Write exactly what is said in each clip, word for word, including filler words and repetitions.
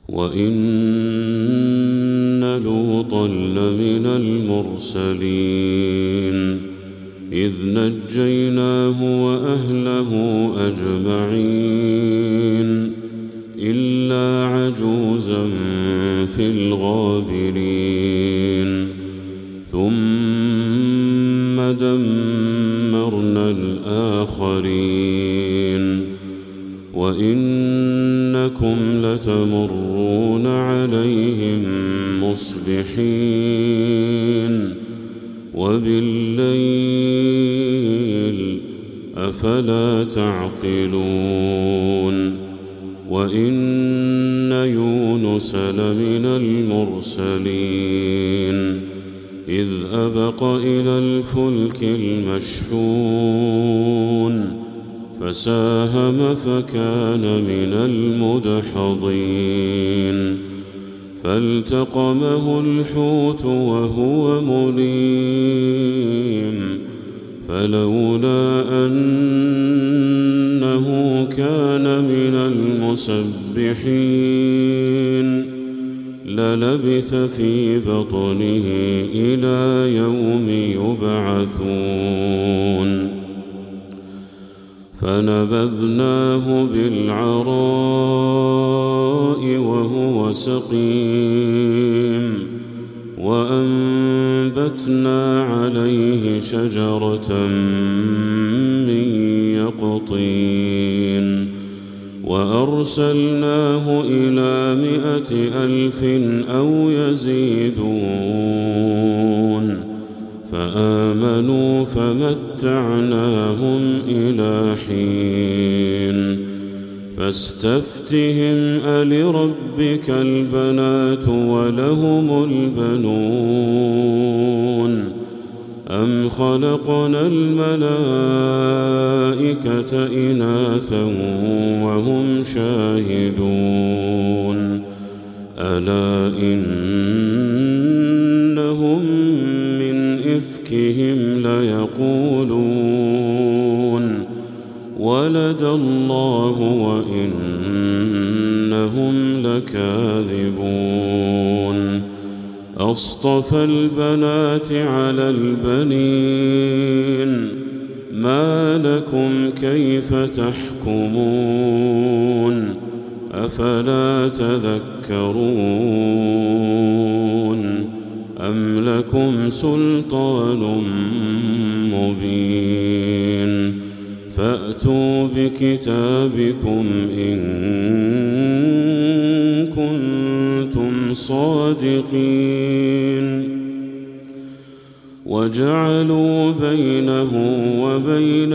وإن لوطا لمن المرسلين إذ نجيناه وأهله أجمعين إلا عجوزا في الغابرين ثم دمرنا الآخرين وإنكم لتمرون عليهم مصبحين وبالليل أفلا تعقلون وإن يونس لمن المرسلين إذ أبق إلى الفلك المشحون فساهم فكان من المدحضين فالتقمه الحوت وهو مليم فلولا أنه كان من المسبحين للبث في بطنه إلى يوم يبعثون فنبذناه بالعراء وهو سقيم وأنبتنا عليه شجرة من يقطين وأرسلناه إلى مائة ألف أو يزيدون فآمنوا فمتعناهم إلى حين فاستفتهم ألربك البنات ولهم البنون أم خلقنا الملائكة إناثا وهم شاهدون ألا إنهم من إفكهم ليقولون ولد الله وإنهم لكاذبون أصطفى البنات على البنين ما لكم كيف تحكمون أفلا تذكرون أم لكم سلطان مبين فأتوا بكتابكم إن كنتم صادقين وجعلوا بينه وبين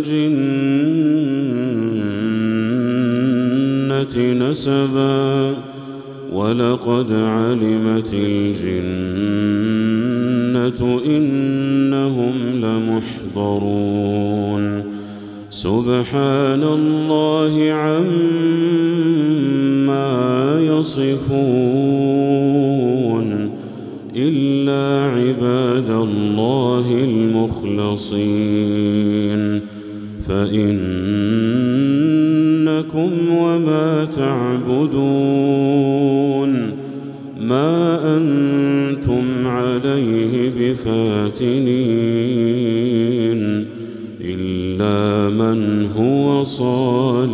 الجنة نسبا ولقد علمت الجنة إنهم لمحضرون سبحان الله عما يصفون إلا عباد الله المخلصين فإنكم وما تعبدون ما أنتم عليه بفاتنين إلا من هو صال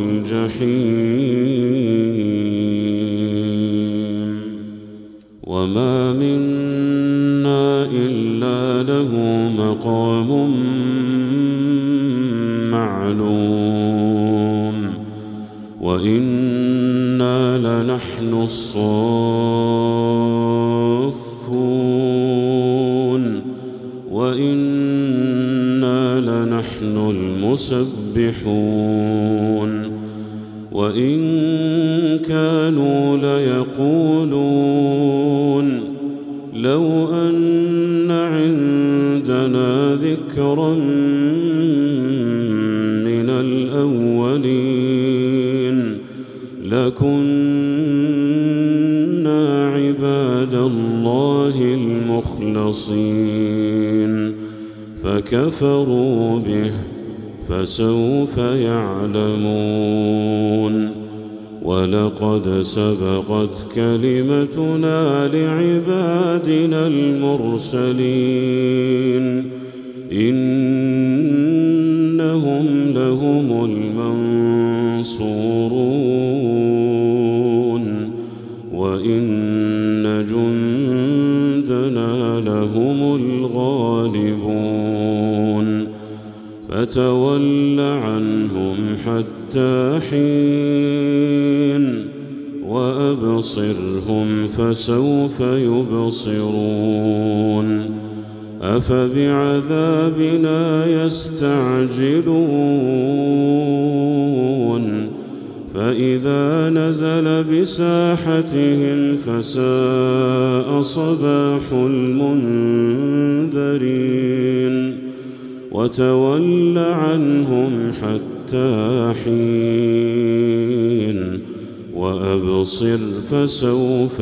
الجحيم وما منا إلا له مقام معلوم وإنا لنحن الصافون وإنا لنحن المسبحون وإن كانوا ليقولون لو أن عندنا ذكرا من الأولين لكنا عباد الله المخلصين فكفروا به فسوف يعلمون ولقد سبقت كلمتنا لعبادنا المرسلين إنهم لهم المنصورون وإن جندنا لهم الغالبون فتول عنهم حتى حين وأبصرهم فسوف يبصرون أفبعذابنا يستعجلون فإذا نزل بساحتهم فساء صباح المنذرين وتول عنهم حتى حين وأبصر فسوف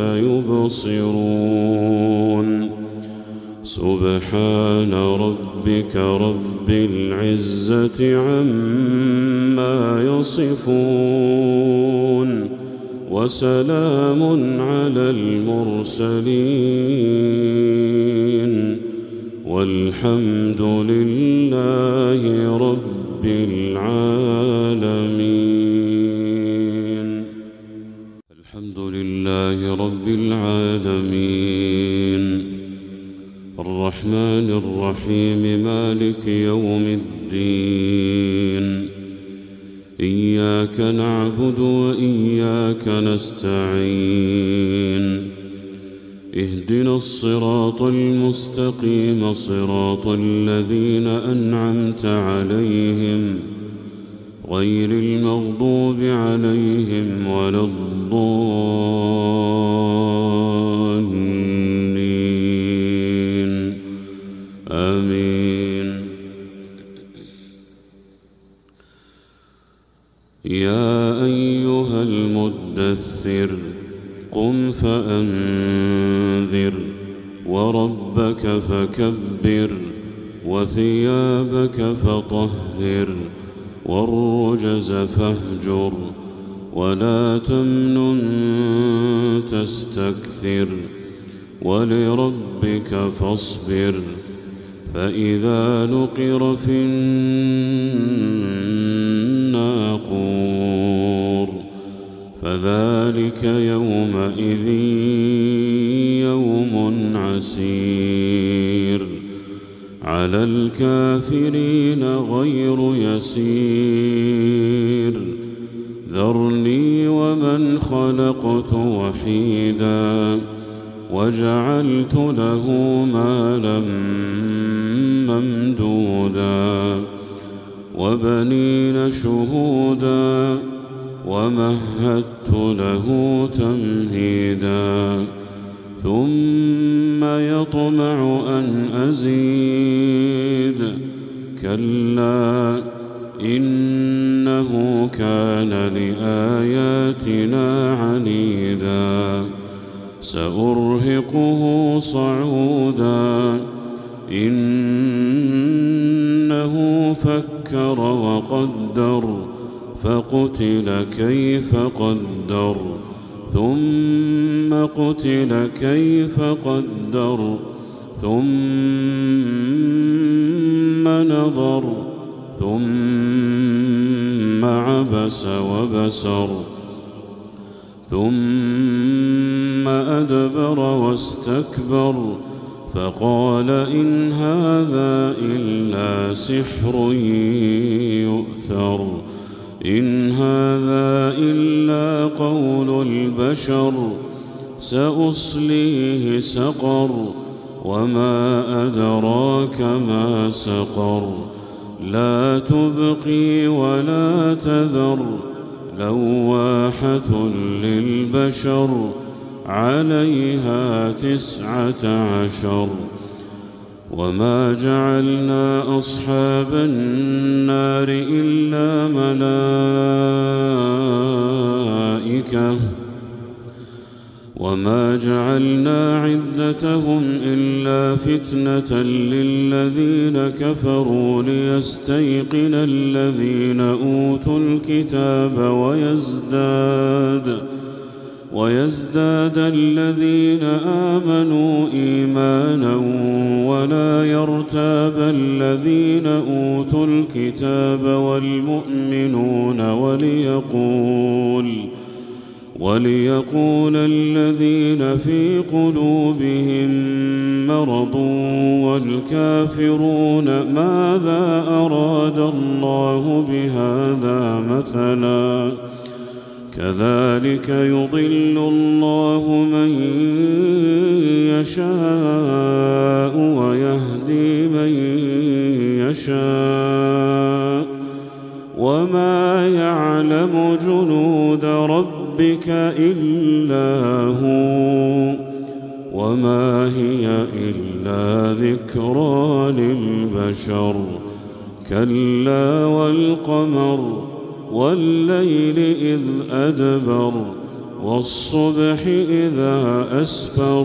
يبصرون سبحان ربك رب العزة عما يصفون وسلام على المرسلين والحمد لله رب العالمين. الحمد لله رب العالمين الرحمن الرحيم مالك يوم الدين إياك نعبد وإياك نستعين اهدنا الصراط المستقيم صراط الذين أنعمت عليهم غير المغضوب عليهم ولا الضالين آمين. يا أيها المدثر قم فأنذر وربك فكبر وثيابك فطهر والرجز فاهجر ولا تمنن تستكثر ولربك فاصبر فإذا نقر في الناقور فذلك يومئذ يوم عسير على الكافرين غير يسير ذرني ومن خلقت وحيدا وجعلت له مالا ممدودا وبنين شهودا ومهدت له تمهيدا ثم يطمع أن أزيد كلا إنه كان لآياتنا عنيدا سأرهقه صعودا إنه فكر وقدر فقتل كيف قدر ثم قتل كيف قدر ثم نظر ثم عبس وبسر ثم أدبر واستكبر فقال إن هذا إلا سحر يؤثر إن هذا إلا قول البشر سأصليه سقر وما أدراك ما سقر لا تبقي ولا تذر لواحة للبشر عليها تسعة عشر وما جعلنا أصحاب النار إلا ملائكة وما جعلنا عدتهم إلا فتنة للذين كفروا ليستيقن الذين أوتوا الكتاب ويزداد ويزداد الذين آمنوا إيمانا ولا يرتاب الذين أوتوا الكتاب والمؤمنون وليقول وليقول الذين في قلوبهم مرض والكافرون ماذا أراد الله بهذا مثلا كذلك يضل الله من يشاء ويهدي من يشاء وما يعلم جنود ربك إلا هو وما هي إلا ذكرى للبشر كلا والقمر والليل إذ أدبر والصبح إذا أسفر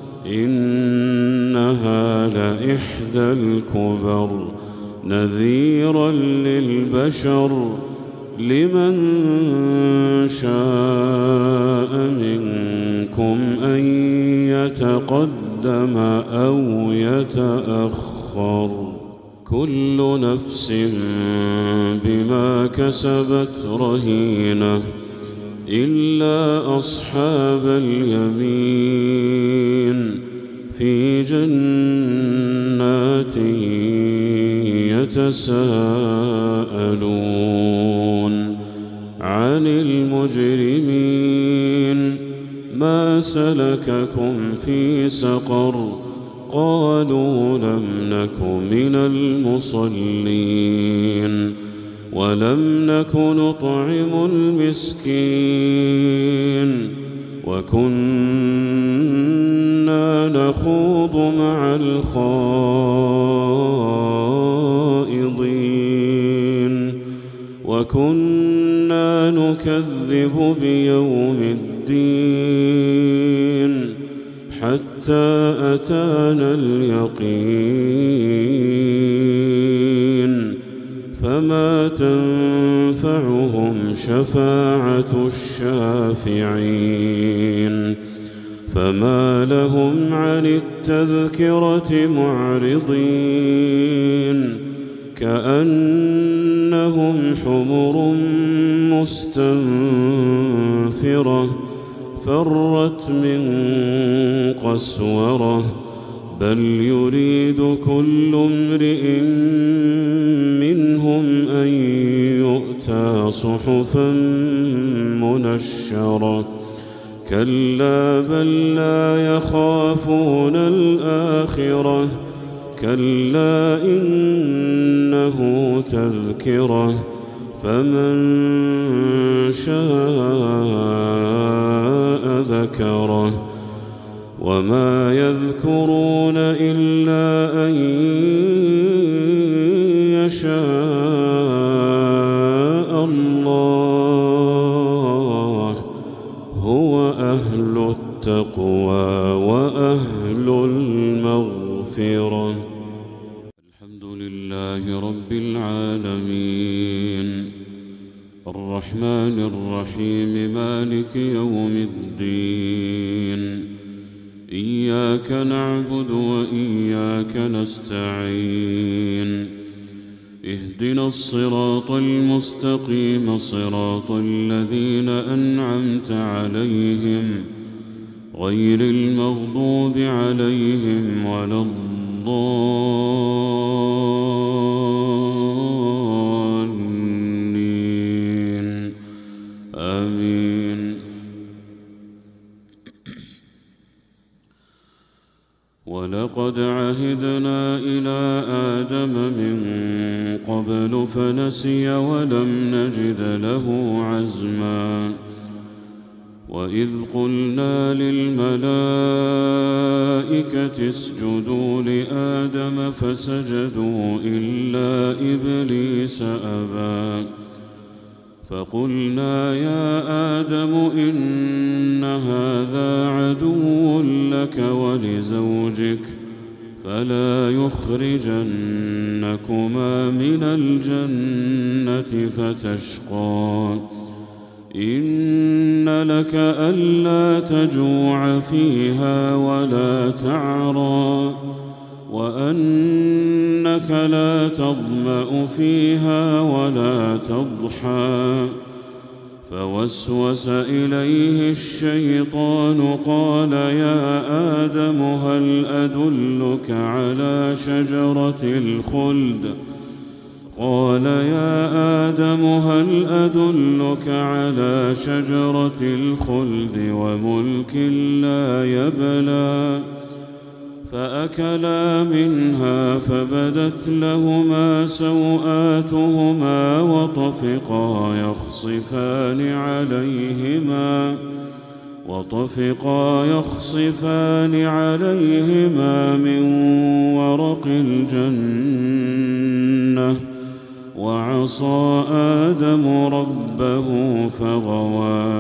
إنها لإحدى الكبر نذيرا للبشر لمن شاء منكم أن يتقدم أو يتأخر كل نفس بما كسبت رهينة إلا أصحاب اليمين في جنات يتساءلون عن المجرمين ما سلككم في سقر قالوا لم نك من المصلين ولم نك نطعم المسكين وكنا نخوض مع الخائضين وكنا نكذب بيوم الدين حتى أتانا اليقين فما تنفعهم شفاعة الشافعين فما لهم عن التذكرة معرضين كأنهم حمر مستنفرة فرت من قسورة بل يريد كل امرئ منهم أن يؤتى صحفا منشرة كلا بل لا يخافون الآخرة كلا إنه تذكرة فمن شاء ذكره وما يذكرون إلا أن يشاء الله هو أهل التقوى وأهل المغفرة الحمد لله رب العالمين الرحمن الرحيم مالك يوم الدين إياك نعبد وإياك نستعين اهدنا الصراط المستقيم صراط الذين أنعمت عليهم غير المغضوب عليهم ولا الضالين آمين. ولقد عهدنا إلى آدم من قبل فنسي ولم نجد له عزما وإذ قلنا للملائكة اسجدوا لآدم فسجدوا إلا إبليس أبى فقلنا يا آدم إن هذا فلا يخرجنكما من الجنة فتشقى إن لك ألا تجوع فيها ولا تعرى وأنك لا تظمأ فيها ولا تضحى فوسوس إليه الشيطان قال يا آدم هل أدلك على شجرة الخلد قال يا آدم هل أدلك على شجرة الخلد وملك لا يبلى فأكلا منها فبدت لهما سوآتهما وطفقا يخصفان عليهما وطفقا يخصفان عليهما من ورق الجنة وعصى آدم ربه فغوى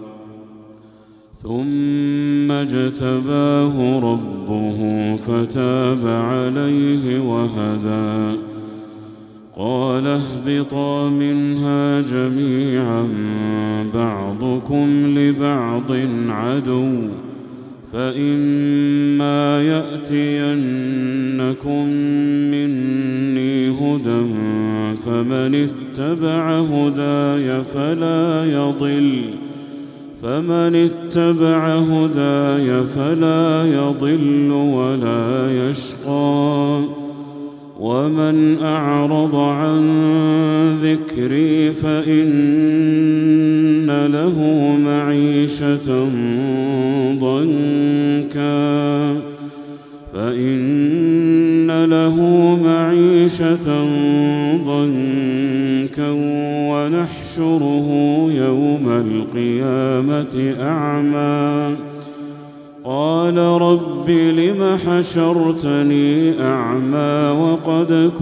ثم اجتباه ربه فتاب عليه وهدى قال اهبطا منها جميعا بعضكم لبعض عدو فإما يأتينكم مني هدى فمن اتبع هداي فلا يضل فمن اتبع هداي فلا يضل ولا يشقى ومن أعرض عن ذكري فإن له معيشة ضنكا فإن له معيشة ضنكا ونحشره يوم القيامة أعمى قال رب لم حشرتني أعمى وقد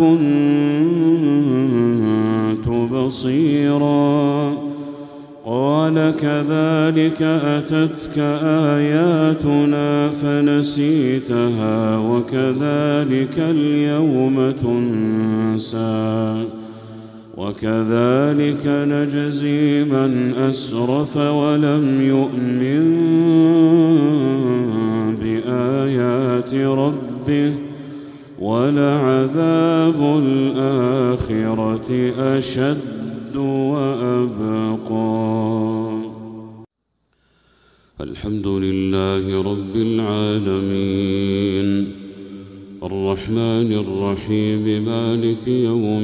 كنت بصيرا قال كذلك أتتك آياتنا فنسيتها وكذلك اليوم تنسى وكذلك نجزي من أسرف ولم يؤمن بآيات ربه ولعذاب الآخرة أشد وأبقى. الحمد لله رب العالمين الرحمن الرحيم مالك يوم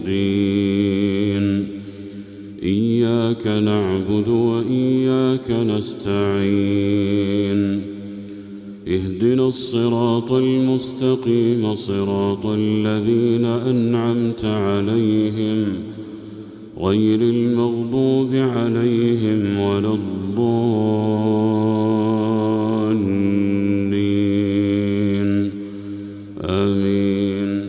الدين إياك نعبد وإياك نستعين اهدنا الصراط المستقيم صراط الذين أنعمت عليهم غير المغضوب عليهم ولا الضالين آمين.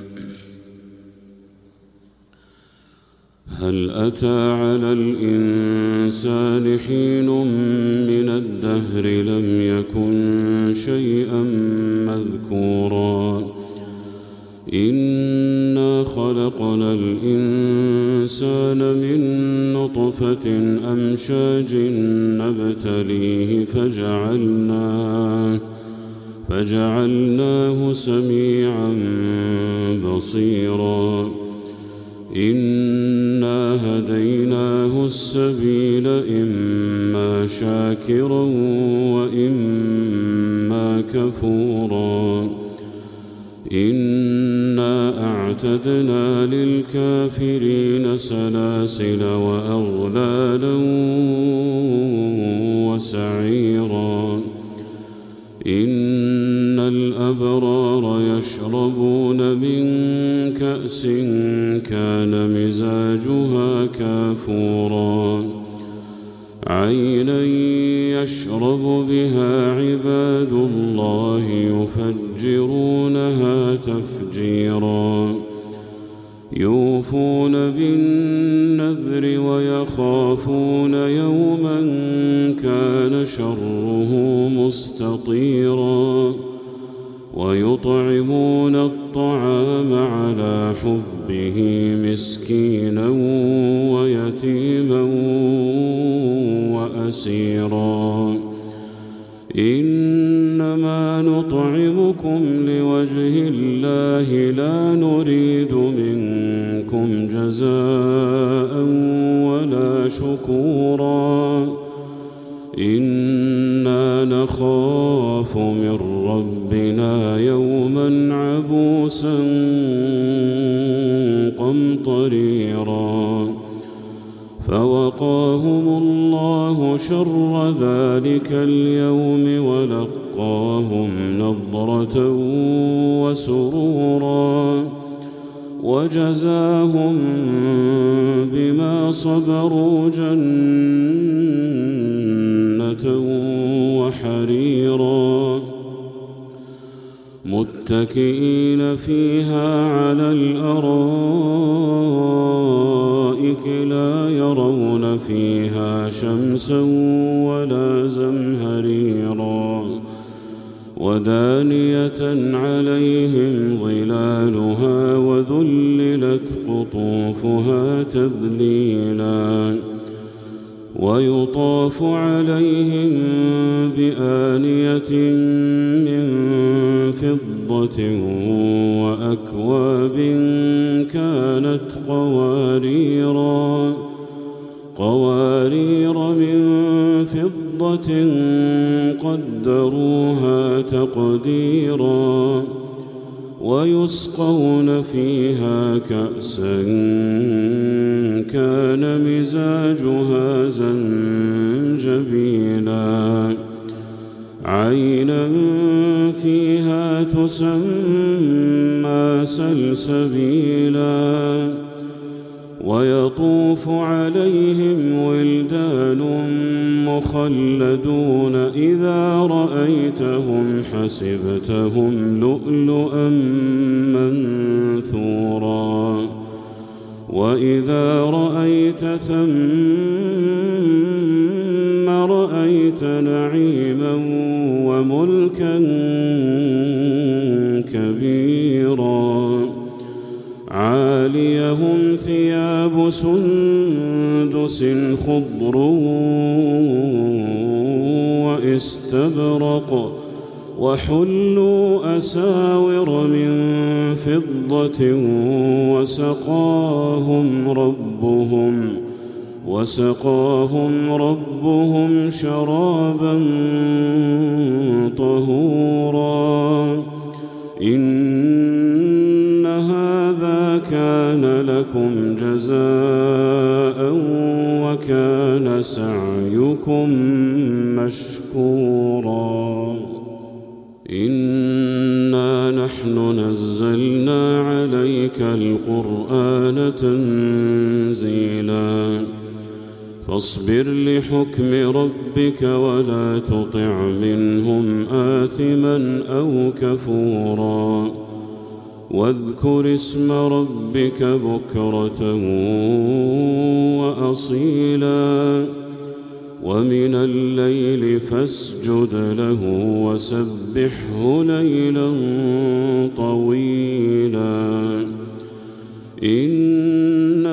هل أتى على الإنسان حين من الدهر لم يكن شيئا مذكورا إنا خلقنا الإنسان من نطفة أمشاج نبتليه فجعلناه فجعلناه سميعا بصيرا إنا هديناه السبيل إما شاكرا وإما كفورا إنا أعتدنا للكافرين سلاسل وأغلالا وسعيرا إن الأبرار يشربون من كأس كان مزاجها كافورا عينا يشرب بها عباد الله يفجرونها تفجيرا يوفون بالنذر ويخافون يوما كان شره مستطيرا ويطعمون يطعمون الطعام على حبه مسكينا ويتيما وأسيرا إنما نطعمكم لوجه الله لا نريد منكم جزاء ولا شكورا إنا نخاف من ربنا يوما عبوسا قمطريرا فوقاهم الله شر ذلك اليوم ولقاهم نضرة وسرورا وجزاهم بما صبروا جنة وحريرا متكئين فيها على الأرائك لا يرون فيها شمسا ولا زمهريرا ودانية عليهم ظلالها وذللت قطوفها تذليلا ويطاف عليهم بآنية من فضة وأكواب كانت قواريرا قوارير من فضة قدروها تقديرا ويسقون فيها كأسا كان مزاجها زنجبيلا عينا فيها تسمى سلسبيلا ويطوف عليهم ولدان مخلدون إذا رأيتهم حسبتهم لؤلؤا منثورا وإذا رأيت ثم رأيت نعيما وملكا كبيرا عاليهم ثياب سندس خضر واستبرق وحلوا أساور من فضة وسقاهم ربهم وسقاهم ربهم شرابا طهورا إن هذا كان لكم جزاء وكان سعيكم مشكورا إنا نحن نزلنا عليك القرآن تنزيلا فاصبر لحكم ربك ولا تطع منهم آثما أو كفورا واذكر اسم ربك بكرة وأصيلا ومن الليل فاسجد له وسبحه ليلا طويلا إن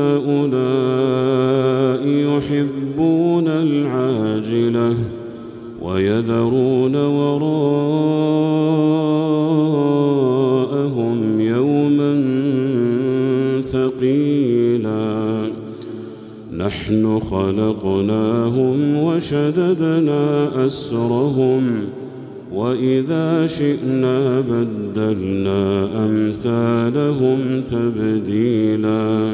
هؤلاء يحبون العاجلة ويذرون وراءهم يوما ثقيلا نحن خلقناهم وشددنا أسرهم وإذا شئنا بدلنا أمثالهم تبديلا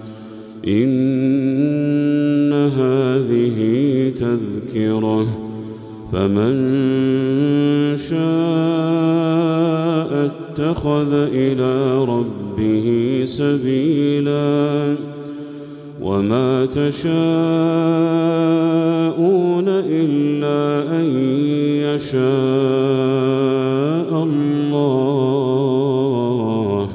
إن هذه تذكرة فمن شاء اتخذ إلى ربه سبيلا وما تشاءون إلا أن يشاء الله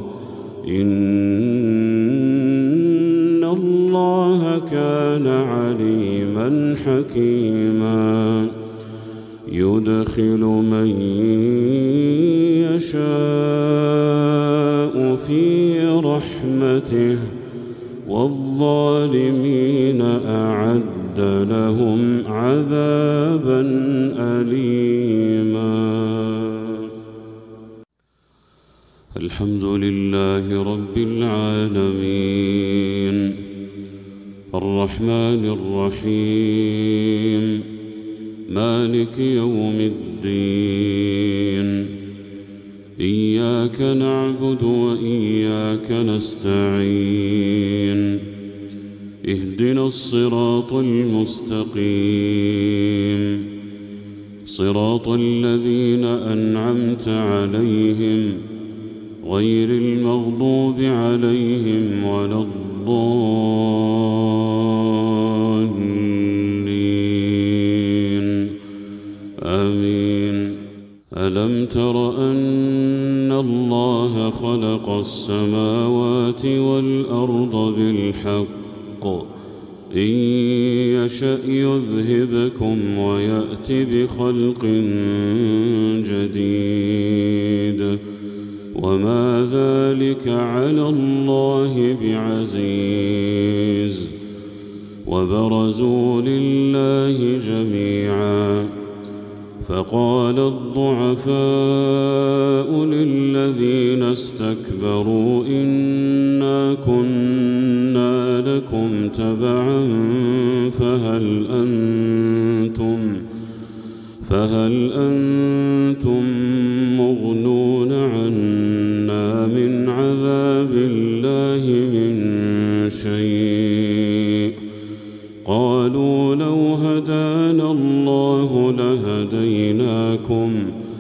إن الله كان عليما حكيما يدخل من يشاء في رحمته والظالمين أعد لهم عذابا أليما. الحمد لله رب العالمين الرحمن الرحيم مالك يوم الدين إياك نعبد وإياك نستعين اهدنا الصراط المستقيم صراط الذين أنعمت عليهم غير المغضوب عليهم ولا الضالين آمين. ألم تر أن الله خلق السماوات والأرض بالحق إن يشأ يذهبكم ويأت بخلق جديد وما ذلك على الله بعزيز. وبرزوا لله جميعا فقال الضعفاء للذين استكبروا إنا كنا لكم تبعا فهل أنتم فهل أنتم مغنون عنا من عذاب الله من شيء قالوا لو هدانا الله لهديناكم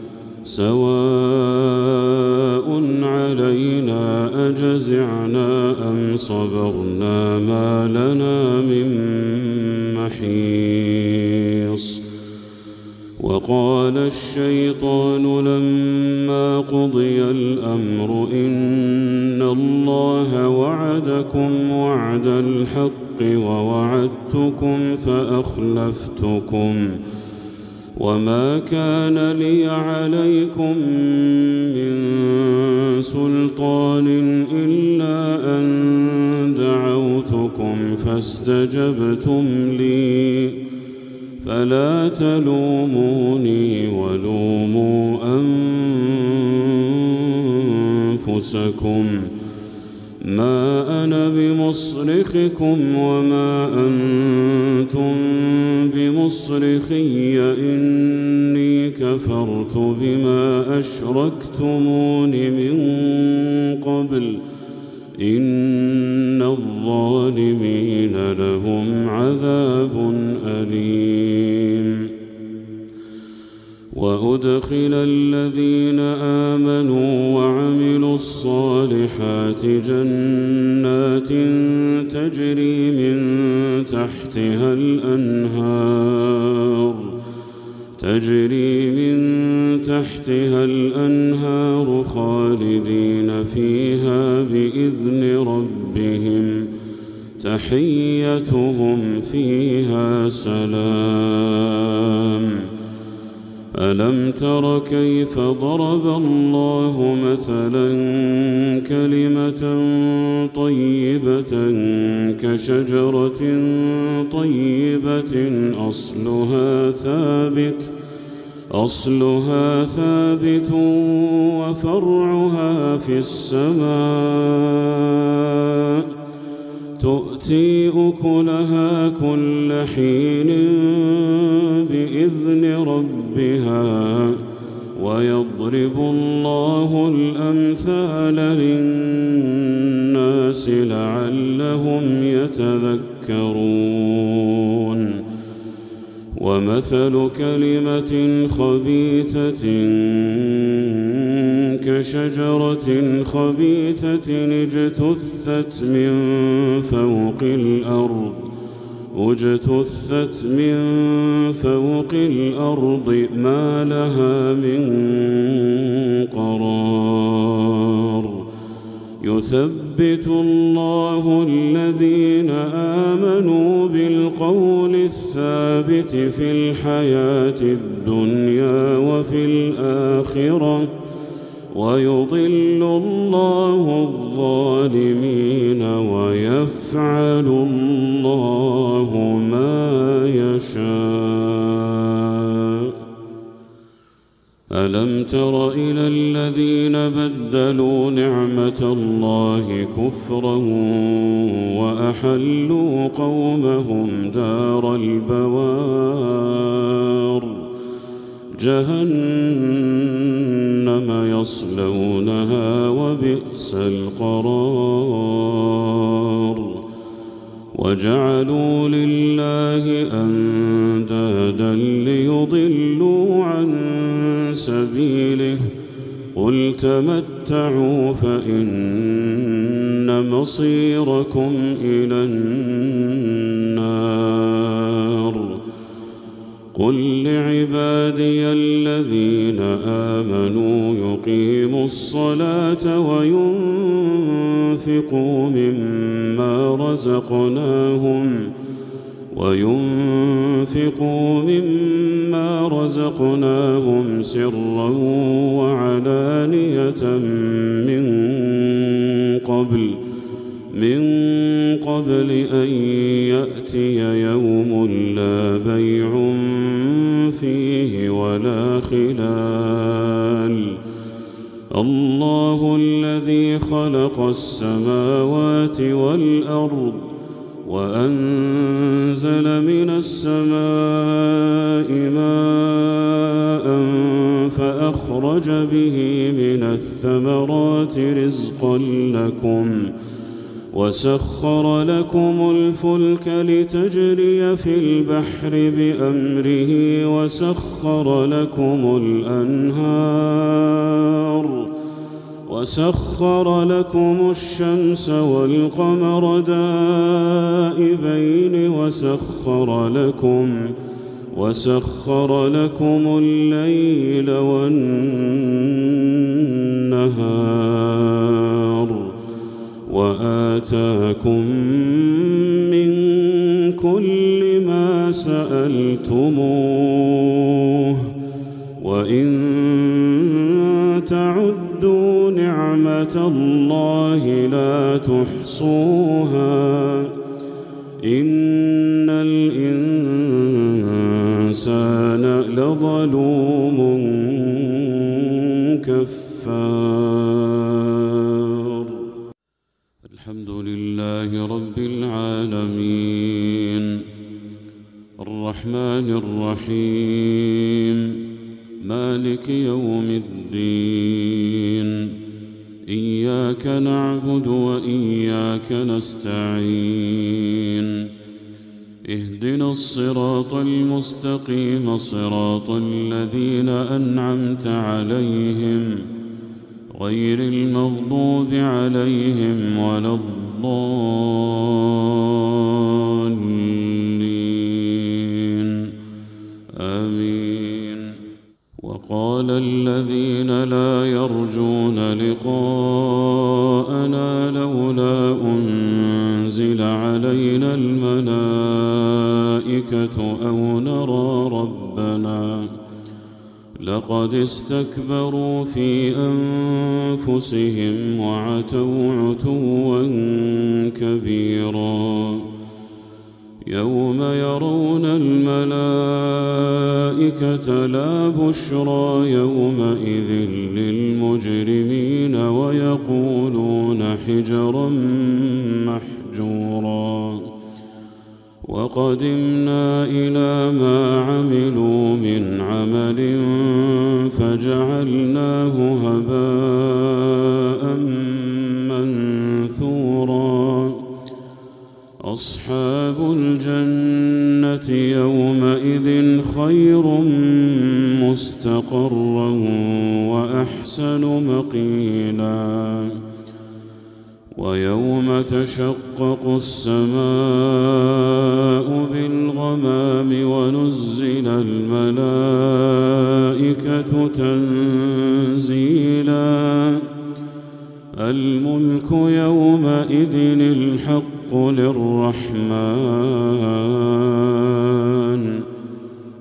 سواء علينا أجزعنا أم صبرنا ما لنا من محيص. وقال الشيطان لما قضي الأمر إن الله وعدكم وعد الحق ووعدتكم فأخلفتكم وما كان لي عليكم من سلطان إلا أن دعوتكم فاستجبتم لي فلا تلوموني ولوموا أنفسكم ما أنا بمصرخكم وما أنتم بمصرخي إني كفرت بما أشركتمون من قبل إن الظالمين لهم عذاب أليم. وأدخل الذين آمنوا وعملوا الصالحات جنات تجري من تحتها الأنهار تجري من تحتها الأنهار خالدين فيها بإذن ربهم تحيتهم فيها سلام. ألم تر كيف ضرب الله مثلا كلمة طيبة كشجرة طيبة أصلها ثابت أصلها ثابت وفرعها في السماء تؤتي أكلها كل حين بإذن ربها ويضرب الله الأمثال للناس لعلهم يتذكرون. ومثل كلمة خبيثة كشجرة خبيثة اجتثت من فوق الأرض اجتثت من فوق الأرض ما لها من قرار. يثبت الله الذين آمنوا بالقول الثابت الثابت في الحياة الدنيا وفي الآخرة، ويضل الله الظالمين ويفعل الله ما يشاء. ألم تر إلى الذين بدلوا نعمة الله كفرا وأحلوا قومهم دار البوار جهنم يصلونها وبئس القرار. وجعلوا لله أندادا ليضلوا عن سبيله، قل تمتعوا فإن مصيركم إلى النار. قل لعبادي الذين آمنوا يقيموا الصلاة وينفقوا مما رزقناهم وينفقوا مما رزقناهم سرا وعلانية من قبل من قبل أن يأتي يوم لا بيع فيه ولا خلال. الله الذي خلق السماوات والأرض وأنزل من السماء ماء فأخرج به من الثمرات رزقا لكم، وسخر لكم الفلك لتجري في البحر بأمره، وسخر لكم الأنهار وسخر لكم الشمس والقمر دائبين، وسخر لكم وسخر لكم الليل والنهار، وآتاكم من كل ما سألتموه، وإن تعدوا نعمة الله لا تحصوها، إن الإنسان لظلوم كفار. الحمد لله رب العالمين الرحمن الرحيم مالك يوم الدين، إياك نعبد وإياك نستعين، اهدنا الصراط المستقيم صراط الذين أنعمت عليهم غير المغضوب عليهم ولا الضالين آمين. وقال الذين لا يرجون لقاءنا لولا أنزل علينا الملائكة أو نرى ربنا، لقد استكبروا في أنفسهم وعتوا عتوا كبيرا. يوم يرون الملائكة لا بشرى يومئذ للمجرمين ويقولون حجرا محجورا. وقدمنا إلى ما عملوا من عمل فجعلناه هباء منثورا. أصحاب الجنة يومئذ خير مستقرا وأحسن مقيلا. ويوم تشقق السماء بالغمام ونزل الملائكة تنزيلا. الملك يومئذ الحق للرحمن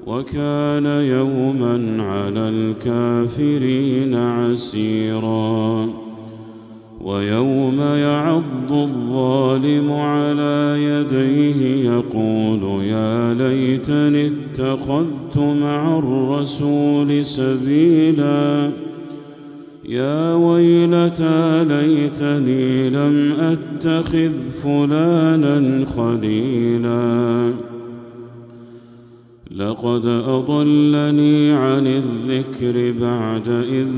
وكان يوما على الكافرين عسيرا ويوم يعض الظالم على يديه يقول يا ليتني اتخذت مع الرسول سبيلا يا ويلتى ليتني لم أتخذ فلانا خليلا لقد أضلني عن الذكر بعد إذ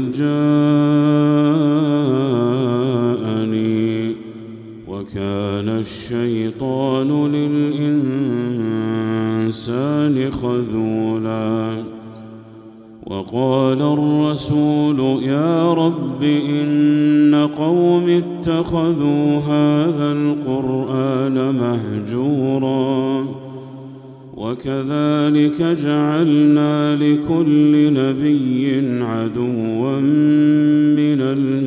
جاءني وكان الشيطان للإنسان خذولا وقال الرسول يا رب إن قوم اتخذوا هذا القرآن مهجورا وكذلك جعلنا لكل نبي عدوا من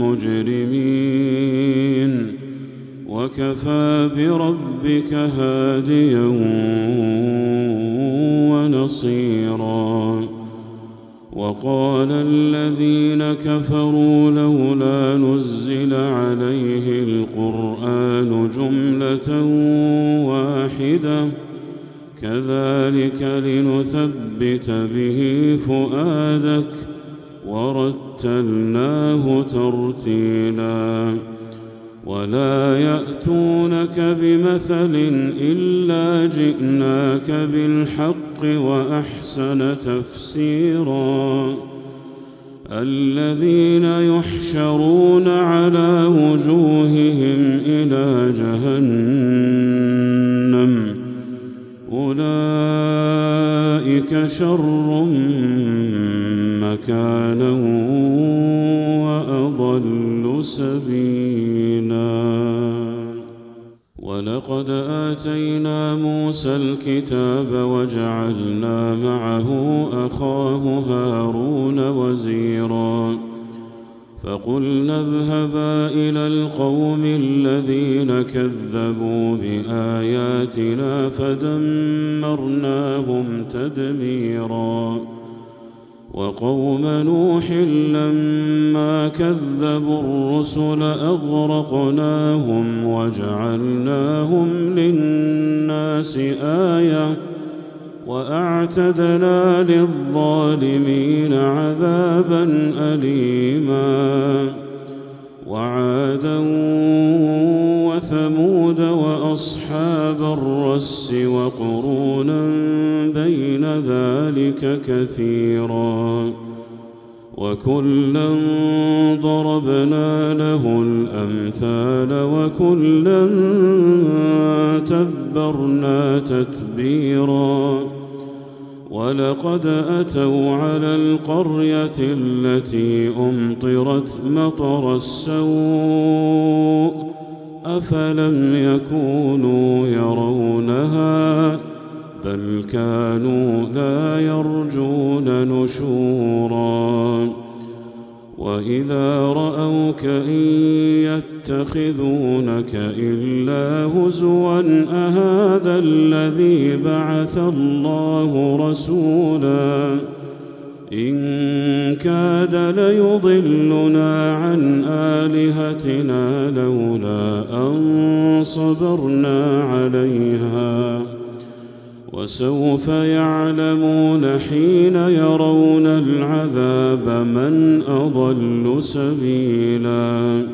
المجرمين وكفى بربك هاديا ونصيرا وقال الذين كفروا لولا نزل عليه القرآن جملة واحدة كذلك لنثبت به فؤادك ورتلناه ترتيلا ولا يأتونك بمثل إلا جئناك بالحق وأحسن تفسيرا الذين يحشرون على وجوههم إلى جهنم أولئك شر مكانا وأضل سبيلا ولقد آتينا موسى الكتاب وجعلنا معه أخاه هارون وزيرا فقلنا اذهبا إلى القوم الذين كذبوا بآياتنا فدمرناهم تدميرا وقوم نوح لما كذبوا الرسل أغرقناهم وجعلناهم للناس آية وأعتدنا للظالمين عذابا أليما وعادا وثمود وأصحاب الرس وقرونا بين ذلك كثيرا وكلا ضربنا له الأمثال وكلا تبرنا تتبيرا ولقد أتوا على القرية التي أمطرت مطر السوء أفلم يكونوا يرونها بل كانوا لا يرجون نشورا وإذا رأوك إن يتخذونك إلا هزوا أهذا الذي بعث الله رسولا إن كاد ليضلنا عن آلهتنا لولا أن صبرنا عليها وسوف يعلمون حين يرون العذاب من أضل سبيلا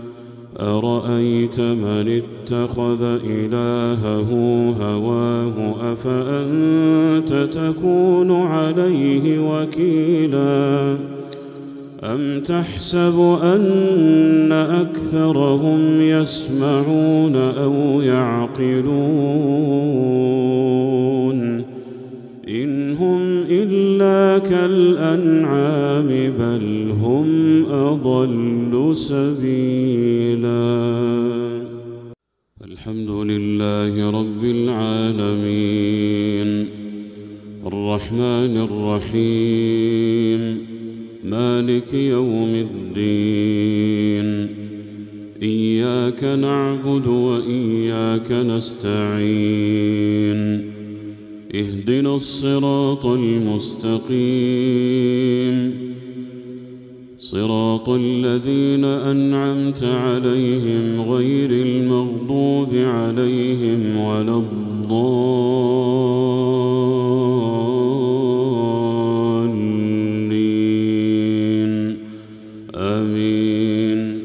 أرأيت من اتخذ إلهه هواه أفأنت تكون عليه وكيلا أم تحسب أن أكثرهم يسمعون أو يعقلون إن هم إلا كالأنعام بل هم أضل سبيلا الحمد لله رب العالمين الرحمن الرحيم مالك يوم الدين إياك نعبد وإياك نستعين اهدنا الصراط المستقيم صراط الذين أنعمت عليهم غير المغضوب عليهم ولا الضالين آمين.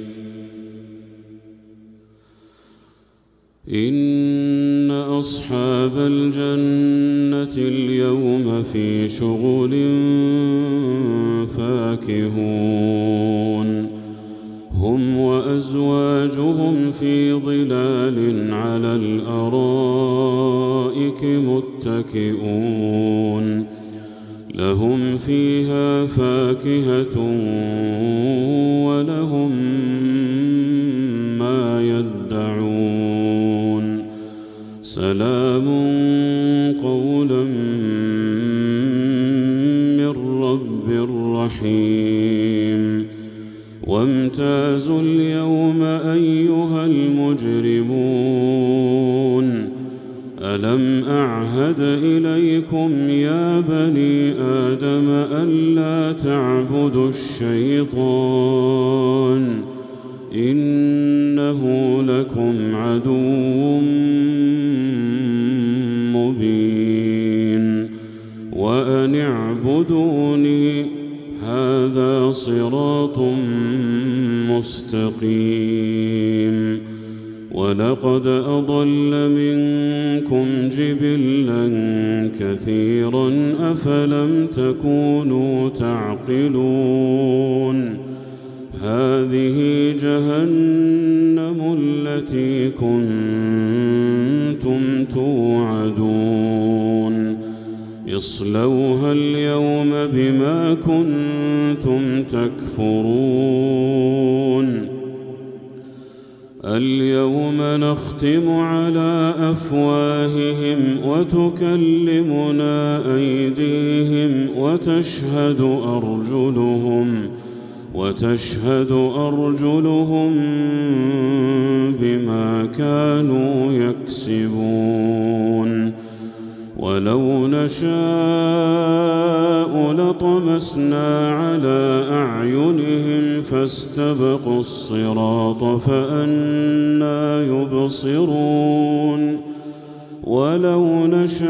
إن أصحاب الجنة اليوم في شغل فاكهون هم وأزواجهم في ظلال على الأرائك متكئون لهم فيها فاكهة ولهم ما يدعون سلام قولا من رب رحيم. وامتازوا اليوم أيها المجرمون ألم أعهد إليكم يا بني آدم ألا تعبدوا الشيطان إنه لكم عدو مبين وأن اعبدوني هذا صراط مستقيم. ولقد أضل منكم جبلا كثيرا أفلم تكونوا تعقلون هذه جهنم التي كنتم توعدون اصلوها اليوم بما كنتم تكفرون. اليوم نختم على أفواههم وتكلمنا أيديهم وتشهد أرجلهم وتشهد أرجلهم بما كانوا يكسبون. ولو نشاء لطمسنا على أعينهم فاستبقوا الصراط فأنى يبصرون. ولو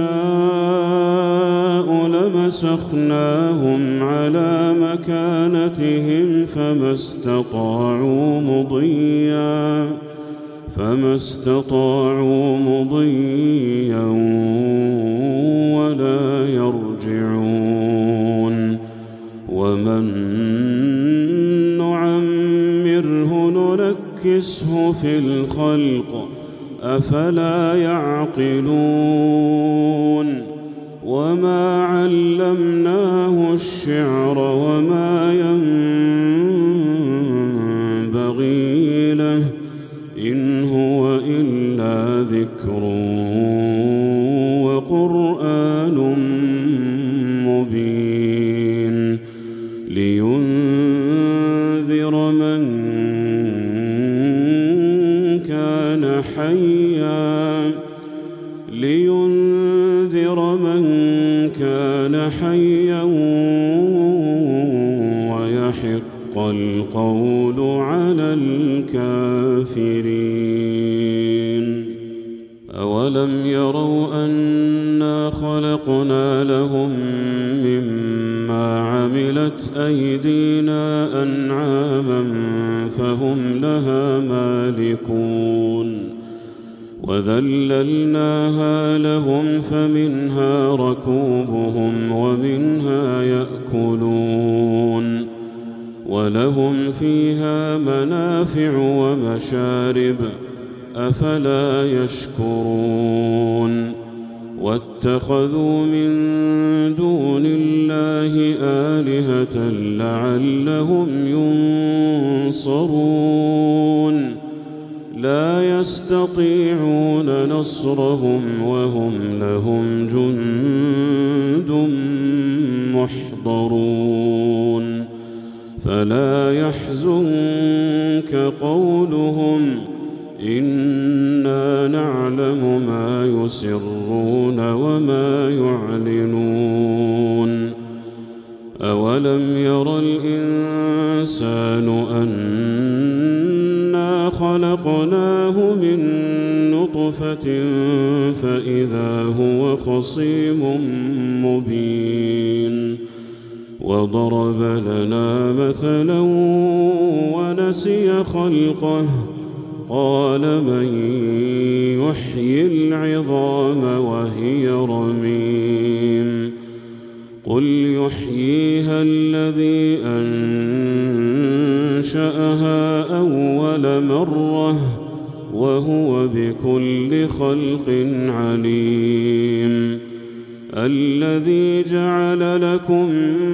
نشاء لمسخناهم على مكانتهم فما استطاعوا مضيا فما استطاعوا مضيا ولا يرجعون. ومن نعمره ننكسه في الخلق أفلا يعقلون. وما علمناه الشعر وما ينبغي له إن هو إلا ذكر وقرآن مبين لينذر من كان حيا لينذر من كان حيا ويحق القول على الكافرين. أولم يروا أنا خلقنا لهم مما عملت أيدينا أنعاما فهم لها مالكون وذللناها لهم فمنها ركوبهم ومنها يأكلون ولهم فيها منافع ومشارب أفلا يشكرون. واتخذوا من دون الله آلهة لعلهم ينصرون لا يستطيعون نصرهم وهم لهم جند محضرون. فلا يحزنك قولهم إنا نعلم ما يسرون وما يعلنون أولم ير الإنسان أنا خلقناه من نطفة فإذا هو خصيم مبين وضرب لنا مثلا ونسي خلقه قال من يحيي العظام وهي رميم قل يحييها الذي أنشأها أول مرة وهو بكل خلق عليم الذي جعل لكم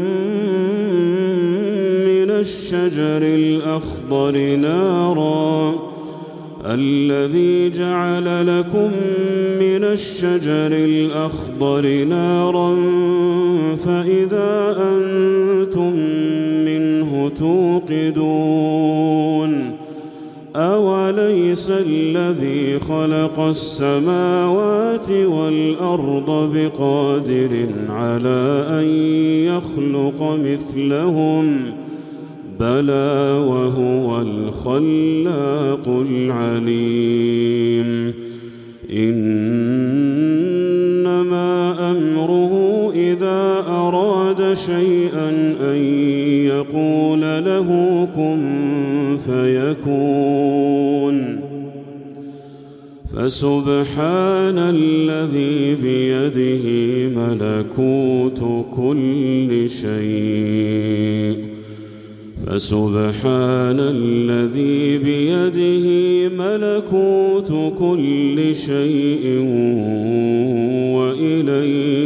من الشجر الأخضر نارا الذي جعل لكم من الشجر الأخضر نارا فإذا أنتم منه توقدون أوليس الذي خلق السماوات والأرض بقادر على أن يخلق مثلهم بلى وهو الخلاق العليم إنما أمره إذا أراد شيئا أن يقول له كن فيكون فسبحان الذي بيده ملكوت كل شيء فسبحان الذي بيده ملكوت كل شيء وإليه